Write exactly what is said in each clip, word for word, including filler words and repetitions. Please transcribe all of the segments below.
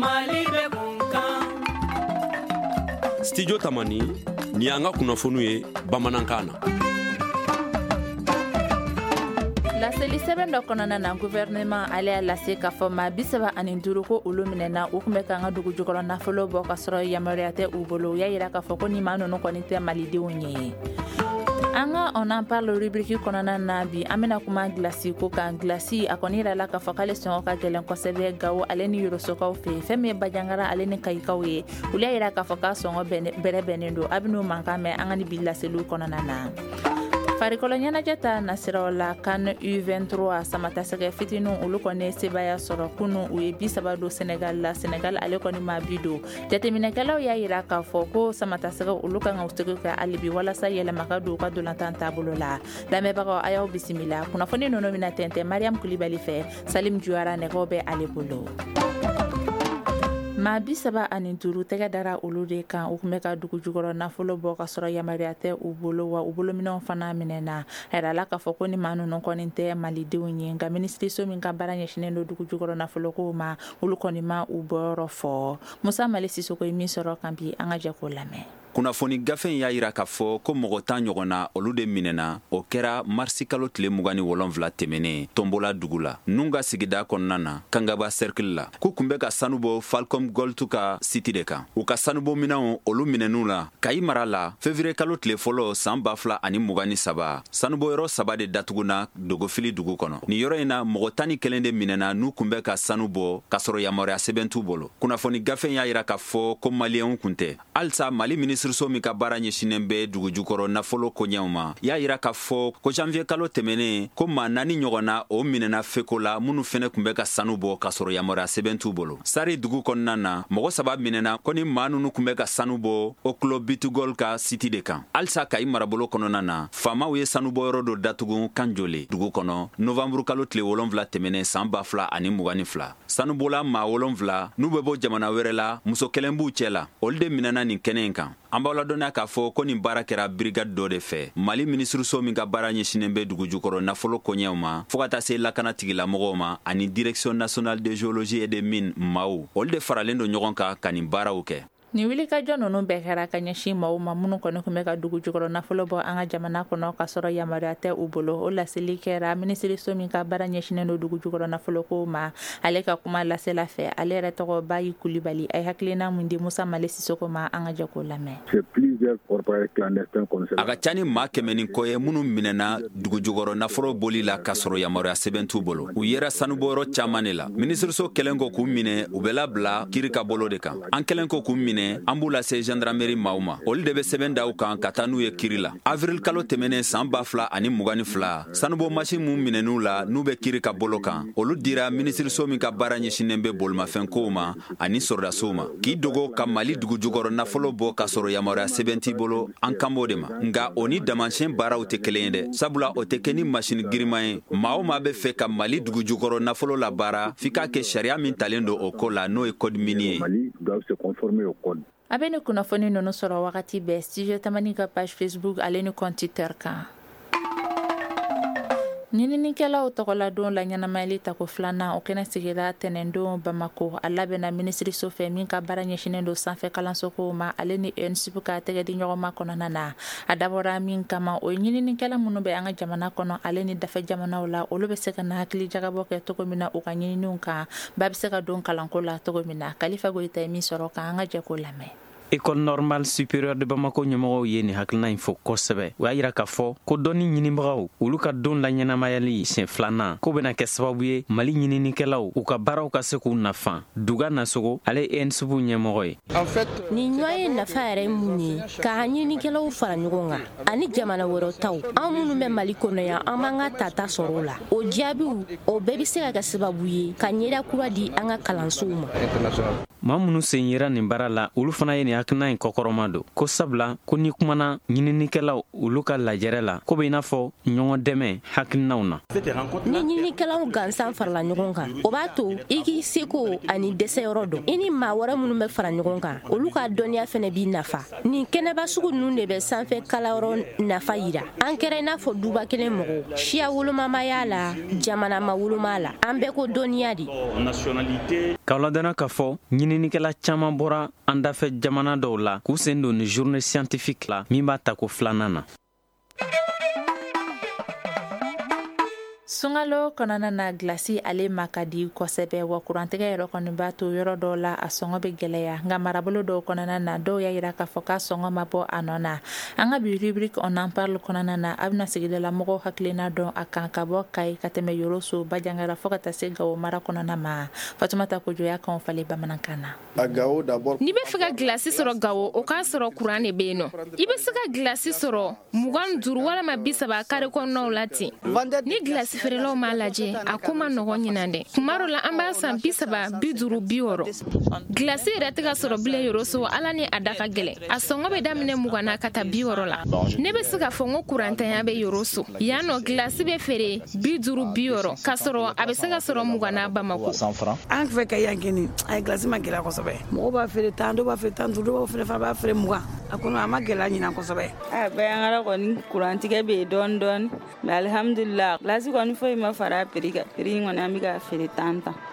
Mali be kunkan. Studio Tamani ni an ka kunnafoniw ye bamanankan na. laseli sɛbɛn dɔ kɔnɔna na gouvernement ale y'a lase k'a fɔ maa bi saba ani duuru ko olu minɛna u tun bɛ k'an ka dugu jukɔrɔ nafolo bɔ ka sɔrɔ yamaruya tɛ u bolo u y'a yira k'a fɔ ko ni maa ninnu kɔni tɛ malidenw ye. An ka on en parle rubrique kɔnɔna na bi an bɛna kuma glasi ko kan. Glasi a kɔni yira la k'a fɔ k'ale sɔngɔ ka gɛlɛn kosɛbɛ Gawo ale ni Yorosokaw fɛ fɛn min ye Bajangara ale ni Kayikaw ye olu y'a yira k'a fɔ k'a sɔngɔ bɛrɛ bɛnnen don a bɛn'o mankan mɛn an ka ni bi laseliw kɔnɔna na. Farikolo ɲɛnajɛ ta nasiraw la CAN U vingt-trois samatasɛgɛ fitinin olu kɔni sebaya sɔrɔ kunu u ye bi saba don Senegal la. Senegal ale kɔni ma bi don. Jateminɛkɛlaw y'a yira k'a fɔ ko samatasɛgɛ olu kan ka segi kɛ hali bi walasa yɛlɛma ka don u ka dolantan taabolo la. Lamɛnbagaw a y'aw bisimila. Kunnafoni ninnu bɛna tɛntɛn Mariam Kulibali fɛ. Salim Juyara nɛgɛw bɛ ale bolo. maa bi saba ani duuru tɛgɛ dara olu de kan u tun bɛ ka dugu jukɔrɔ nafolo bɔ ka sɔrɔ yamaruya tɛ u bolo wa u bolominɛw fana minɛna. A yira la k'a fɔ ko ni maa ninnu kɔni tɛ malidenw ye nka minisiriso min ka baara ɲɛsinnen don dugu jukɔrɔ nafolokow ma olu kɔni ma u bɔyɔrɔ fɔ. Musa Mali Sisoko ye min sɔrɔ kan bi an ka jɛ k'o lamɛn. Kunnafoni gafe in y'a yira k'a fɔ ko mɔgɔ tan ɲɔgɔnna olu de minɛna o kɛra marisi kalo tile mugan ni wolonwula tɛmɛnen Tombola dugu la nun ka sigida kɔnɔna na Kangaba cercle la k'u kun bɛ ka sanu bɔ Falcom Gold ka siti de kan. U ka sanubɔ minɛnw olu minɛn'u la Kayi mara la février kalo tile fɔlɔ san ba fila ani mugan ni saba sanubɔyɔrɔ saba de datuguna Dogofili dugu kɔnɔ. Ni yɔrɔ in na mɔgɔ tan ni kelen de minɛna n'u kun bɛ ka sanu bɔ ka sɔrɔ yamaruya sɛbɛn t'u bolo. Kunnafoni gafe in y'a yira k'a fɔ ko maliyɛnw kun tɛ. Halisa Mali minisiriso min ka baara ɲɛsinnen bɛ dugu jukɔrɔ nafolo koɲɛw ma y'a yira k'a fɔ ko janvier kalo tɛmɛnen ko maa naani ɲɔgɔnna o minɛna feko la minnu fɛnɛ kun bɛ ka sanu bɔ ka sɔrɔ yamaruya sɛbɛn t'u bolo. Sari dugu kɔnɔna na mɔgɔ saba minɛna ko ni maa ninnu kun bɛ ka sanu bɔ Oklo Bitugol ka siti de kan. Halisa Kayi marabolo kɔnɔna na faamaw ye sanubɔyɔrɔ dɔ datugu Kanjole dugu kɔnɔ novembre kalo tile wolonwula tɛmɛnen san ba fila ani mugan ni fila. Sanubola maa wolonwula n'u bɛ bɔ jamana wɛrɛ la muso kelen b'u cɛ la olu de minɛna nin kɛnɛ in kan. An b'aw ladɔnniya k'a fɔ ko nin baara kɛra brigade dɔ de fɛ Mali minisiriso min ka baara ɲɛsinnen bɛ dugu jukɔrɔ nafolo koɲɛw ma fo ka taa se lakana tigilamɔgɔw ma ani direction nationale de géologie et des mines maaw olu de faralen don ɲɔgɔn kan ka nin baaraw kɛ. Ni wulikajɔ ninnu bɛɛ kɛra ka ɲɛsin maaw ma minnu kɔni tun bɛ ka dugu jukɔrɔ nafolo bɔ an ka jamana kɔnɔ ka sɔrɔ yamaruya tɛ u bolo. O laseli kɛra minisiriso min ka baara ɲɛsinnen don dugu jukɔrɔ nafolokow ma ale ka kuma lasela fɛ ale yɛrɛ tɔgɔ Bayi Kulibali a ye hakilina mun di Musa Mali Sisoko ma an ka jɛ k'o lamɛn. A ka ca ni maa kɛmɛ ni kɔ ye minnu minɛna dugu jukɔrɔ nafolo boli la ka sɔrɔ yamaruya sɛbɛn t'u bolo. U yera sanubɔyɔrɔ caman de la. Minisiriso kɛlen ko k'u minɛ u bɛ labila kiri ka bolo de kan. An kɛlen ko k'u minɛ an b'u lase gendarmerie maaw ma olu de bɛ sɛbɛn da u kan ka taa n'u ye kiri la. Avril kalo tɛmɛnen san ba fila ani mugan ni fila sanubɔ machine mun minɛn'u la n'u bɛ kiri ka bolo kan olu dira minisiriso min ka baara ɲɛsinnen bɛ bolimafɛn kow ma ani sɔrɔdasiw ma k'i dogo ka Mali dugu jukɔrɔ nafolo bɔ ka sɔrɔ yamaruya sɛbɛn t'i bolo an kan b'o de ma. Nga o ni damasiyɛn baaraw tɛ kelen ye dɛ sabula o tɛ kɛ ni machine giriman ye. Maa o maa bɛ fɛ ka Mali dugu jukɔrɔ nafolo la baara f'i k'a kɛ sariya min talen don o ko la n'o ye code minier ye. A bɛ ni kunnafoni ninnu sɔrɔ wagati bɛɛ Studio Tamani ka page Facebook ale ni compte Twitter kan. Ɲininikɛlaw tɔgɔladon la ɲɛnamayali tako filanan o kɛnɛ sigira tɛnɛndon Bamako a labɛnna minisiriso fɛ min ka baara ɲɛsinnen don sanfɛ kalansokow ma ale ni U N S P ka tɛgɛ di ɲɔgɔnma kɔnɔna na a dabɔra min kama o ye ɲininikɛla minnu bɛ an ka jamana kɔnɔ ale ni dafɛ jamanaw la olu bɛ se ka na hakili jagabɔ kɛ cogo min na u ka ɲininiw kan ba bɛ se ka don kalanko la cogo min na Kalifa Goyita ye min sɔrɔ kan an ka jɛ k'o lamɛn. École normale supérieure de Bamako ɲɛmɔgɔw ye nin hakilina in fɔ kosɛbɛ o y'a yira k'a fɔ ko dɔnni ɲinibagaw olu ka don la ɲɛnamayali siɲɛ filanan ko bɛna kɛ sababu ye Mali ɲininikɛlaw u ka baaraw ka se k'u nafa. Duga Nasogo ale ye U N S P ɲɛmɔgɔ ye. Nin ɲɔgɔn ye nafa yɛrɛ mun ye k'a ɲininikɛlaw fara ɲɔgɔn kan ani jamana wɛrɛw taw an minnu bɛ Mali kɔnɔ yan an b'an ka tata sɔrɔ o la o jaabiw o bɛɛ bɛ se ka kɛ sababu ye ka ɲɛda kura di an ka kalansow ma. Maa minnu sen yera nin baara la olu fana ye nin hakilina in kɔkɔrɔma don ko sabula ko ni kumana ɲininikɛlaw olu ka lajɛrɛ la ko bɛ i n'a fɔ ɲɔgɔn dɛmɛ hakilinaw na. Ni ɲininikɛlaw gansan farala ɲɔgɔn kan o b'a to i k'i seko ani dɛsɛyɔrɔ dɔn i ni maa wɛrɛ minnu bɛ fara ɲɔgɔn kan olu ka dɔnniya fana b'i nafa. Nin kɛnɛba sugu ninnu de bɛ sanfɛ kalanyɔrɔ nafa yira an kɛra i n'a fɔ duba kelen mɔgɔw siya wolomamaya la jamana ma woloma la an bɛɛ ko dɔnniya de. K'aw ladɔnniya k'a fɔ ɲini ɲininikɛla caaman bɔra an dafɛ jamana dɔw la k'u sen don ni journée scientifique la min b'a ta ko filanan na. Sungalo kɔnɔna na glasi ale ma ka di kosɛbɛ wa kurantigɛ yɛrɛ kɔni b'a to yɔrɔ dɔw la a sɔngɔ bɛ gɛlɛya nka marabolo dɔw kɔnɔna na dɔw y'a yira k'a fɔ k'a sɔngɔ ma bɔ a nɔ na. An ka bi rubrique on en parle kɔnɔna na a bɛna sigidala mɔgɔw hakilina dɔn a kan ka bɔ Kayi ka tɛmɛ Yoroso Bajangara fɔ ka taa se Gawo mara kɔnɔna ma. Fatumata Kojo y'a kan falen bamanankan na. N'i bɛ fɛ ka glasi sɔrɔ Gawo o k'a sɔrɔ kuran de bɛ yen nɔ. I bɛ se ka glasi sɔrɔ mugan duuru walama bi saba kare kɔnɔnaw la ten. Ni glasi feerelaw m'a lajɛ a ko ma nɔgɔ ɲinan dɛ. Kuma dɔ la an b'a san bi saba bi duuru bi wɔɔrɔ. Glasi yɛrɛ tɛ ka sɔrɔ bilen Yoroso ala ni a da ka gɛlɛn. A sɔngɔ bɛ daminɛ mugan na ka taa bi wɔɔrɔ la. Ne bɛ se ka fɔ n ko kurantanya bɛ Yoroso. Yan nɔ glasi bɛ feere bi duuru bi wɔɔrɔ k'a sɔrɔ a bɛ se ka sɔrɔ mugan na Bamako. An fɛ ka yan kɛni a ye glasi ma gɛlɛya kosɛbɛ. Mɔgɔw b'a feere tan dɔw b'a feere tan duuru dɔw fana b'a feere mugan. A kɔni a ma gɛlɛya ɲinan kosɛbɛ. A bɛɛ kɔni kurantigɛ bɛ yen dɔɔni dɔɔni mais alhamdulillah glasi kɔni foyi ma fara prix kan prix kɔni an bɛ ka feere tan tan.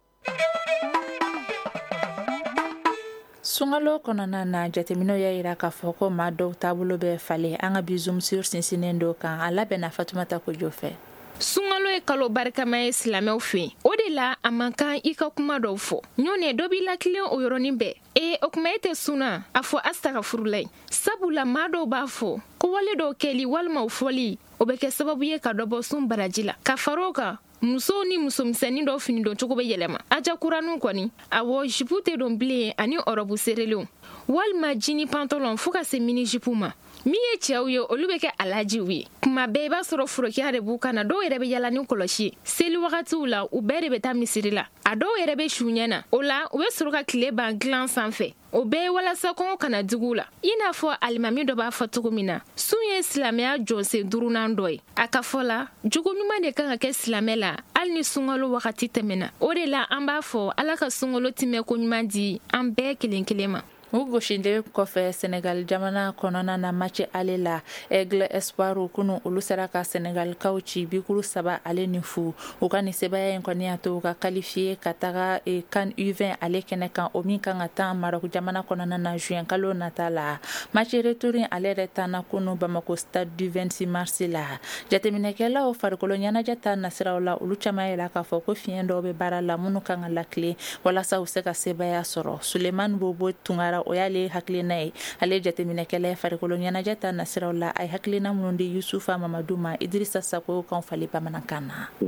Sungalo kɔnɔna na jateminɛw y'a yira k'a fɔ ko maa dɔw taabolo bɛ falen an ka bi zoom sur sinsinnen do kan a labɛnna Fatumata Kojo fɛ. Sungalo ye kalo barikama ye silamɛw fɛ o de la a man kan I ka kuma dɔw fɔ ɲɔnɛ dɔ b'i lakilen o yɔrɔnin bɛɛ e o kuma e tɛ suna a fɔ astagfirullah sabula maa dɔw b'a fɔ ko wale dɔw kɛli walima o fɔli o bɛ kɛ sababu ye ka dɔ bɔ sun baraji la ka far'o kan musow ni musomisɛnnin dɔw fini don cogo bɛ yɛlɛma aja kuranu kɔni awɔ jipu tɛ don bilen ani ɔrɔbu serelenw walima jini pantalon fo ka se mini jipu ma min ye cɛw ye olu bɛ kɛ alajiw ye kuma bɛɛ I b'a sɔrɔ forokiya de b'u kana dɔw yɛrɛ bɛ yala ni kɔlɔsi seli wagatiw la u bɛɛ de bɛ taa misiri la a dɔw yɛrɛ bɛ su ɲɛna o la u bɛ sɔrɔ ka tile ban dilan sanfɛ o bɛɛ ye walasa kɔngɔ kana digi la I n'a fɔ alimami dɔ b'a fɔ cogo min na sun ye silamɛya jɔsen duurunan dɔ ye a ka fɔ la jogo ɲuman de kan ka kɛ silamɛ la hali ni sunkalo wagati tɛmɛna o de la an b'a fɔ ala ka sunkalo timɛ ko ɲuman di an bɛɛ kelen kelen ma. U goshinden kɔfɛ Senegal jamana kɔnɔna na match ale la Aigle Espoir kunu olu sera ka Senegal kaw ci bikuru saba ale ni fu u ka ni sebaya in kɔni y'a to u ka qualifier ka taga CAN U vingt ale kɛnɛ kan o min kan ka taa Maroc jamana kɔnɔna na juin kalo nata la match retour ale yɛrɛ taana kunu Bamako stade du vingt-six mars la jateminɛkɛlaw farikolo ɲɛnajɛ ta nasiraw la olu caman yɛrɛ k'a fɔ ko fiɲɛ dɔw bɛ baara la minnu kan ka lakile walasa u se ka sebaya sɔrɔ Suleiman Bobo Tungara o y'ale hakilina ye ale jateminɛkɛla ye farikolo ɲɛnajɛ ta nasiraw la a ye hakilina minnu di Yusufa Mamadu ma Idrissa Sako kan fali bamanankan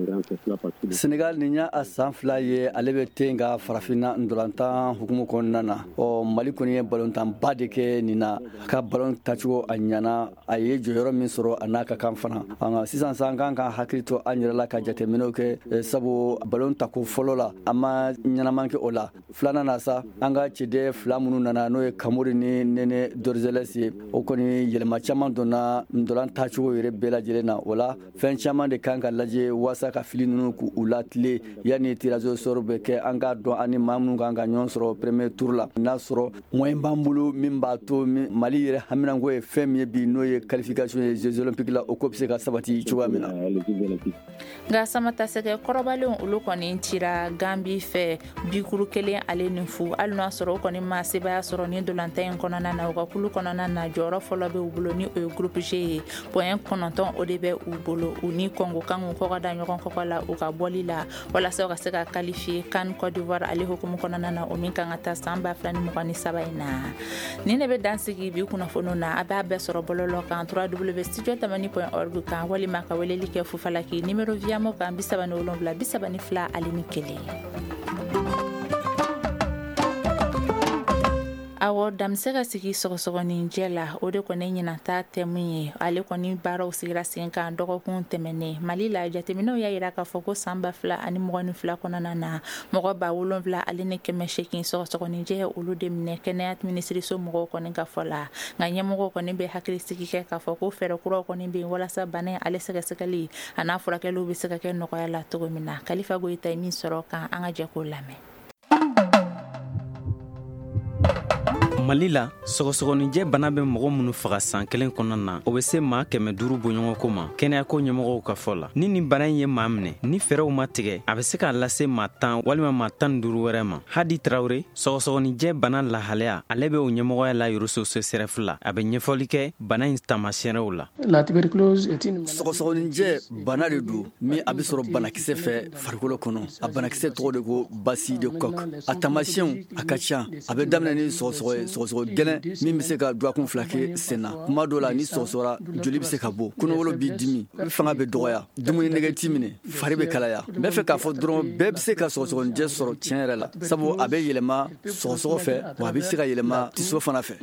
na. Senegal ni y'a san fila ye ale bɛ ten ka farafina ndolantan hukumu kɔnɔna na ɔ Mali kɔni ye balontanba de kɛ nin na ka balon tacogo a ɲana a ye jɔyɔrɔ min sɔrɔ a n'a ka kan fana sisan san kan ka hakili to an yɛrɛ la ka jateminɛw kɛ sabu balon tako fɔlɔ la an ma ɲɛnaman kɛ o la filanan na sa an ka cɛden fila minnu nana n'o ye Kamori ni Nene Dorzeles ye o kɔni yɛlɛma caman donna ndolan tacogo yɛrɛ bɛɛ lajɛlen na o la fɛn caman de kan ka lajɛ wasa ka fili ninnu k'u latile yanni tirazo sɔrɔ bɛ kɛ an ka dɔn ani maa minnu kan ka ɲɔgɔn sɔrɔ premier tour la n'a sɔrɔ moyen b'an bolo min b'a to Mali yɛrɛ haminanko ye fɛn min ye bi n'o ye qualification ye Jeux olympiques la o ko bɛ se ka sabati cogoya min na. Nka samata sɛgɛ kɔrɔbalenw olu kɔni cira Gambi fɛ bikuru kelen ale ni fu hali n'a sɔrɔ o kɔni ma sebaya sɔrɔ ni dolantan in kɔnɔna na u ka kulu kɔnɔna na jɔyɔrɔ fɔlɔ bɛ u bolo ni o ye groupe G ye point kɔnɔntɔn o de bɛ u bolo u ni Congo kan k'u kɔkɔ da ɲɔgɔn kɔkɔ la u ka bɔli la walasa u ka se ka qualifier CAN Côte d'Ivoire ale hukumu kɔnɔna na o min kan ka taa san ba fila ni mugan ni saba in na ni ne bɛ dansigi bi kunnafoniw na a b'a bɛɛ sɔrɔ bɔlɔlɔ kan w w w point studio tamani point org kan walima ka weleli kɛ Fufalaki numéro viamo kan bi saba ni wolonwula bi saba ni fila ale ni kelen. Awɔ damse ka sigi sɔgɔsɔgɔnin jɛ la o de kɔni ɲinata tɛ mun ye ale kɔni baaraw sigira sen kan dɔgɔkun tɛmɛnen Mali la jateminɛw y'a yira k'a fɔ ko san ba fila ani mugan ni fila kɔnɔna na mɔgɔ ba wolonwula ale ni kɛmɛ seegin sɔgɔsɔgɔnin jɛ olu de minɛ kɛnɛya minisiriso mɔgɔw kɔni ka fɔ la nka ɲɛmɔgɔw kɔni bɛ hakili sigi kɛ k'a fɔ ko fɛɛrɛ kuraw kɔni bɛ walasa bana in ale sɛgɛsɛgɛli a n'a furakɛliw bɛ se ka kɛ nɔgɔya la cogo min na Kalifa Goyita ye min sɔrɔ kan an ka jɛ k'o lamɛn. mali la sɔgɔsɔgɔnijɛ bana bɛ mɔgɔ minnu faga san kelen kɔnɔna na o bɛ se maa kɛmɛ duuru bɔɲɔgɔnko ma kɛnɛyako ɲɛmɔgɔw ka fɔ la. ni nin bana in ye maa minɛ ni fɛɛrɛw ma tigɛ a bɛ se k'a lase maa tan walima maa tan ni duuru wɛrɛ ma. hadi tarawure sɔgɔsɔgɔnijɛ bana lahalaya ale bɛ o ɲɛmɔgɔya la yoroso sesɛrɛf la a bɛ ɲɛfɔli kɛ bana in taamasiyɛnw la. sɔgɔsɔgɔnijɛ bana de don min a bɛ sɔrɔ banakisɛ fɛ farikolo kɔnɔ. a banakisɛ tɔgɔ de ko basi de kɔk. a taamasiyɛnw a ka ca a bɛ daminɛ ni sɔgɔsɔgɔ ye sɔgɔsɔgɔ gɛlɛn min bɛ se ka duwakun fila kɛ sen na. kuma dɔw la ni sɔgɔsɔgɔra joli bɛ se ka bɔ kɔnɔwolo b'i dimi fanga bɛ dɔgɔya dumuni nɛgɛ t'i minɛ fari bɛ kalaya. n bɛ fɛ k'a fɔ dɔrɔn bɛɛ bɛ se ka sɔgɔsɔgɔnijɛ sɔrɔ tiɲɛ yɛrɛ la sabu a bɛ yɛlɛma sɔgɔsɔgɔ fɛ wa a bɛ se ka yɛlɛma tiso fana fɛ.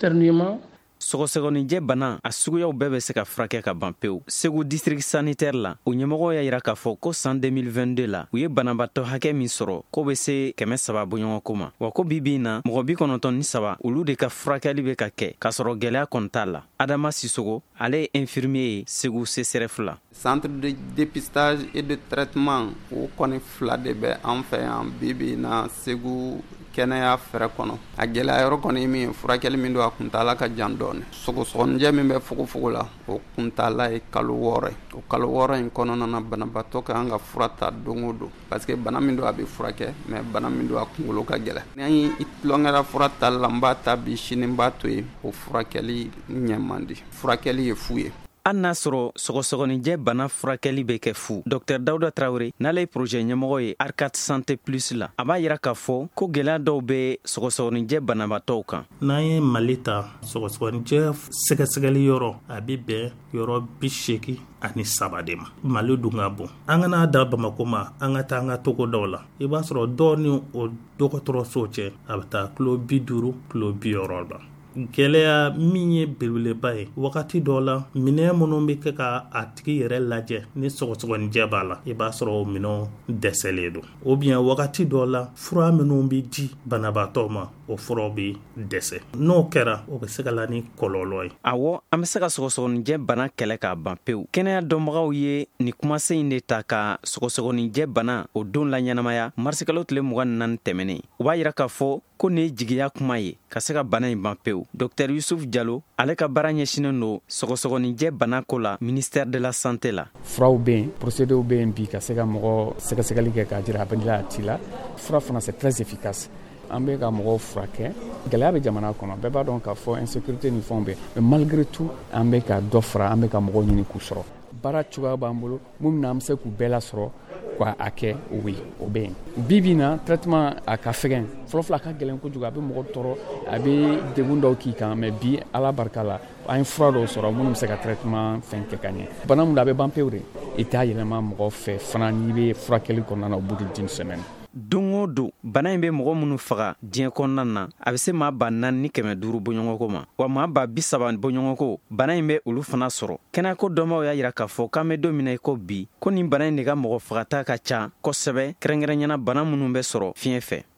sɔgɔsɔgɔnijɛ bana a suguyaw bɛɛ bɛ se ka furakɛ ka ban pewu. segu district sanitaire la o ɲɛmɔgɔ y'a yira k'a fɔ ko san deux mille vingt-deux la u ye banabatɔ hakɛ min sɔrɔ k'o bɛ se kɛmɛ saba bɔɲɔgɔnko ma wa ko bibi in na mɔgɔ bi kɔnɔntɔn ni saba olu de ka furakɛli bɛ ka kɛ k'a sɔrɔ gɛlɛya kɔni t'a la. adama sisogo ale ye infirmier ye segu C S R F la. centre de dépistage et de traitement o kɔni fila de bɛ an fɛ yan bibi na segu kɛnɛya fɛrɛ kɔnɔ. a gɛlɛya yɔrɔ kɔni min furakɛli min don a kuntala ka jan dɔɔni. sɔgɔsɔgɔnijɛ min bɛ fogofogo la o kuntala ye kalo wɔɔrɔ ye. o kalo wɔɔrɔ in kɔnɔna na banabatɔ ka kan ka fura ta don o don parce que bana min don a bɛ furakɛ mais bana min don a kunkolo ka gɛlɛn. ni i tulongɛra fura tali la n b'a ta bi sini n b'a to yen o furakɛli ɲɛ man di. furakɛli ye fu ye. hali n'a sɔrɔ sɔgɔsɔgɔnijɛ bana furakɛli bɛ kɛ fu. dr dawuda tarawure n'ale ye projet ɲɛmɔgɔ ye arcat santé plus la a b'a yira k'a fɔ ko gɛlɛya dɔw bɛ sɔgɔsɔgɔnijɛ banabatɔw kan. n'an ye mali ta sɔgɔsɔgɔnijɛ sɛgɛsɛgɛli yɔrɔ a bɛ bɛn yɔrɔ bi seegin ani saba de ma. mali dun ka bon an kana da bamako ma an ka taa an ka togodaw la i b'a sɔrɔ dɔw ni o dɔgɔtɔrɔsow cɛ a bɛ taa kilo bi duuru kilo bi wɔɔrɔ la. gɛlɛya min ye belebeleba ye wagati dɔ la minɛn minnu bɛ kɛ ka a tigi yɛrɛ lajɛ ni sɔgɔsɔgɔnijɛ b'a la i b'a sɔrɔ o minɛnw dɛsɛlen don o bien wagati dɔ la fura minnu bɛ di banabaatɔ ma o furaw bɛ dɛsɛ. n'o kɛra o bɛ se ka la ni kɔlɔlɔ ye. awɔ an bɛ se ka sɔgɔsɔgɔnijɛ bana kɛlɛ k'a ban pewu. kɛnɛya dɔnbagaw ye nin kumasen in de ta ka sɔgɔsɔgɔnijɛ bana o don la ɲɛnamaya marisi kalo tile mugan ni naani tɛmɛnen u b'a yira k'a fɔ ko nin ye jigiya kuma ye ka se ka bana in ban pewu. dr yusuf jalo ale ka baara ɲɛsinen don sɔgɔsɔgɔnijɛ bana ko la ministère de la santé la. furaw bɛ yen procédéw bɛ yen bi ka se ka mɔgɔ sɛgɛsɛgɛli kɛ k'a jira a bɛ a ti la. fura fana c'est très efficace. an bɛ ka mɔgɔw furakɛ gɛlɛya bɛ jamana kɔnɔ bɛɛ b'a dɔn k'a fɔ insécurité ni fɛnw bɛ mais malgré tout an bɛ ka dɔ fara an bɛ ka mɔgɔw ɲini k'u sɔrɔ. baara cogoya b'an bolo mun na an bɛ se k'u bɛɛ lasɔrɔ ka a kɛ o ye o bɛ yen. bibi na traitement a ka fɛgɛn fɔlɔfɔlɔ a ka gɛlɛn kojugu a bɛ mɔgɔ tɔɔrɔ a bɛ degun dɔw k'i kan mais bi ala barika la an ye fura dɔw sɔrɔ minnu bɛ se ka traitement fɛn kɛ ka ɲɛ. bana min don a bɛ ban pewu de i t'a yɛlɛma mɔgɔ fɛ fana n'i bɛ furakɛli kɔnɔna na au bout d'une semaine. don o don bana in bɛ mɔgɔ minnu faga diɲɛ kɔnɔna na a bɛ se maa ba naani ni kɛmɛ duuru bɔɲɔgɔnko ma wa maa ba bi saba bɔɲɔgɔnko bana in bɛ olu fana sɔrɔ. kɛnɛyako dɔnbagaw y'a yira k'a fɔ k'an bɛ don min na i ko bi ko nin bana in de ka mɔgɔ fagata ka ca kosɛbɛ kɛrɛnkɛrɛnyana bana minnu bɛ sɔrɔ fiɲɛ fɛ.